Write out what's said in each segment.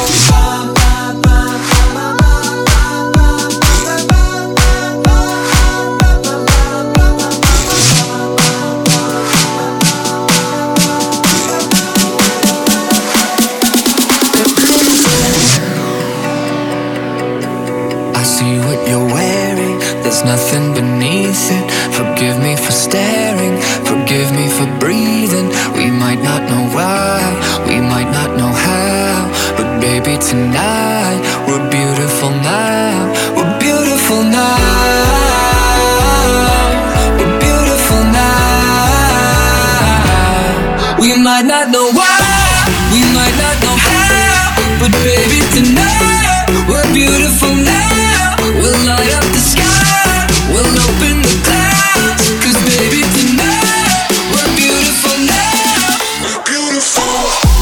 Nothing beneath it. Forgive me for staring, forgive me for breathing. We might not know why, we might not know how, but baby tonight we're beautiful now. We're beautiful now. We're beautiful now. We might not know why, we might not know how, but baby tonight we're beautiful now. We'll light up the sky, we'll open the clouds, 'cause baby tonight we're beautiful now. We're beautiful.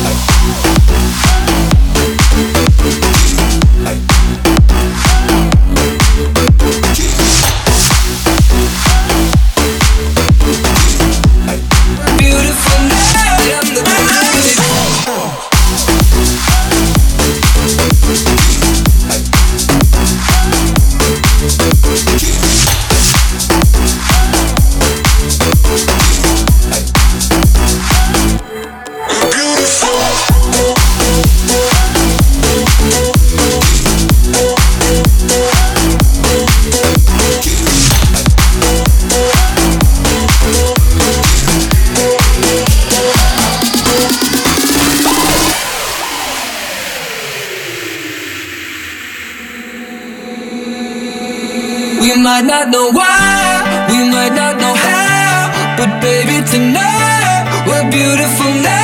Beautiful now. I'm the We might not know why, we might not know how, but baby tonight we're beautiful now.